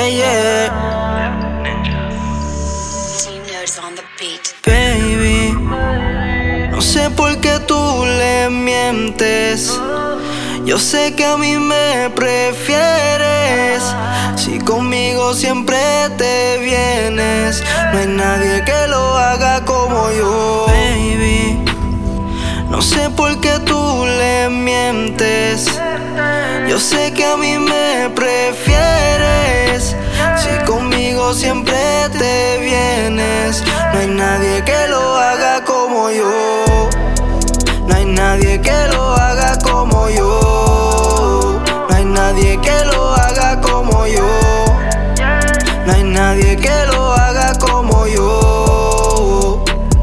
Yeah, yeah. Baby, no sé por qué tú le mientes. Yo sé que a mí me prefieres. Si conmigo siempre te vienes, no hay nadie que lo haga como yo. Baby, no sé por qué tú le mientes. Yo sé que a mí me prefieres. Si conmigo siempre te vienes, no hay nadie que lo haga como yo. No hay nadie que lo haga como yo. No hay nadie que lo haga como yo. No hay nadie que lo haga como yo.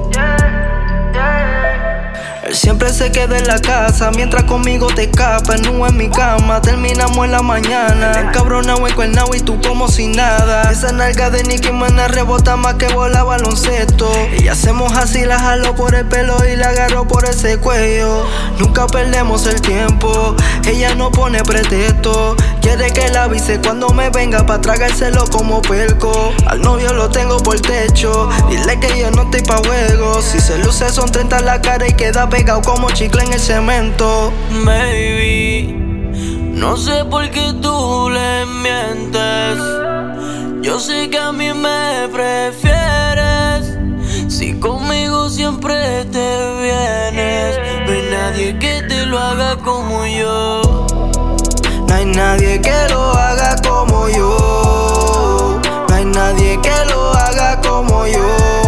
Él siempre se queda en la casa, mientras conmigo te escapa. No en mi cama, terminamos en la mañana. Encabronado, encuernado y tú como si nada. Esa nalga de Nicki Minaj rebota más que bola baloncesto. Y hacemos así, la jalo por el pelo y la agarro por ese cuello. Nunca perdemos el tiempo, ella no pone pretexto. Quiere que la avise cuando me venga pa' tragárselo como perco. Al novio lo tengo por techo, dile que yo no estoy pa' juegos. Si se luce son 30 en la cara y queda pegado como chicle en el cemento. Baby, no sé por qué tú le mientes. Yo sé que a mí me prefieres. Si conmigo siempre te vienes, no hay nadie que te lo haga como yo. No hay nadie que lo haga como yo. No hay nadie que lo haga como yo.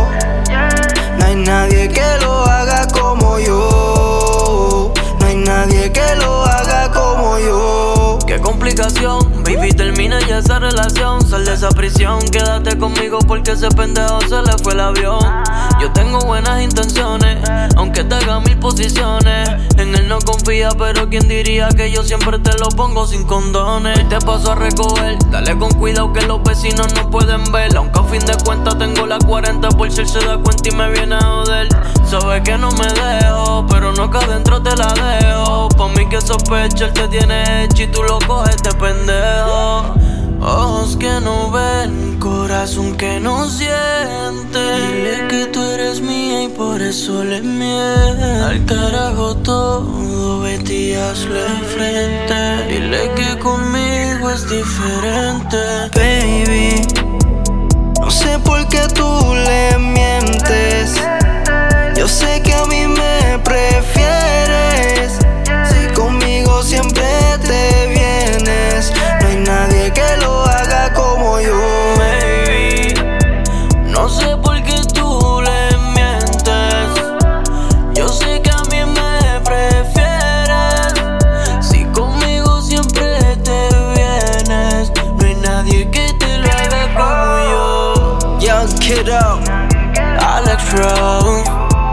No hay nadie que lo haga como yo. No hay nadie que lo haga como yo. Qué complicación, baby, termina ya esa relación. Sal de esa prisión, quédate conmigo porque ese pendejo se le fue el avión. Yo tengo buenas intenciones, aunque te haga 1000 posiciones. En él no confía, pero quién diría que yo siempre te lo pongo sin condones. Hoy te paso a recoger, dale con cuidado que los vecinos no pueden ver. Aunque a fin de cuentas tengo la 40 por si él se da cuenta y me viene a joder. Sabe que no me dejo, pero no que adentro te la dejo. Pa' mí que sospecha, él te tiene hecho y tú lo coges de pendejo. Ojos que no ven, corazón que no siente. Dile que tú eres mía y por eso le miente. Al carajo todo, vete y hazle frente. Dile que conmigo es diferente. Baby, no sé por qué tú le mientes. Yo sé que a mí me prefieres. Si conmigo siempre te vienes, no hay nadie que lo haga como yo. Baby, no sé por qué tú le mientes. Yo sé que a mí me prefieres. Si conmigo siempre te vienes, no hay nadie que te lo haga como yo. Young Kiddo, Alex Rose.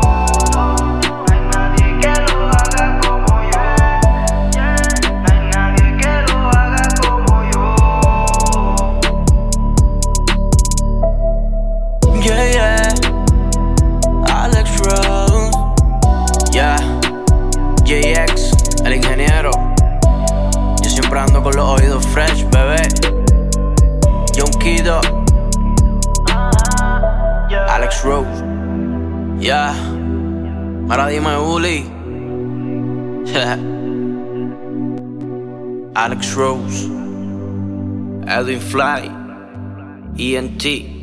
JX, el ingeniero. Yo siempre ando con los oídos fresh, bebé. Young Kiddo, Alex Rose. Yeah, ahora dime Uli. Alex Rose, Edwin Fly, ENT.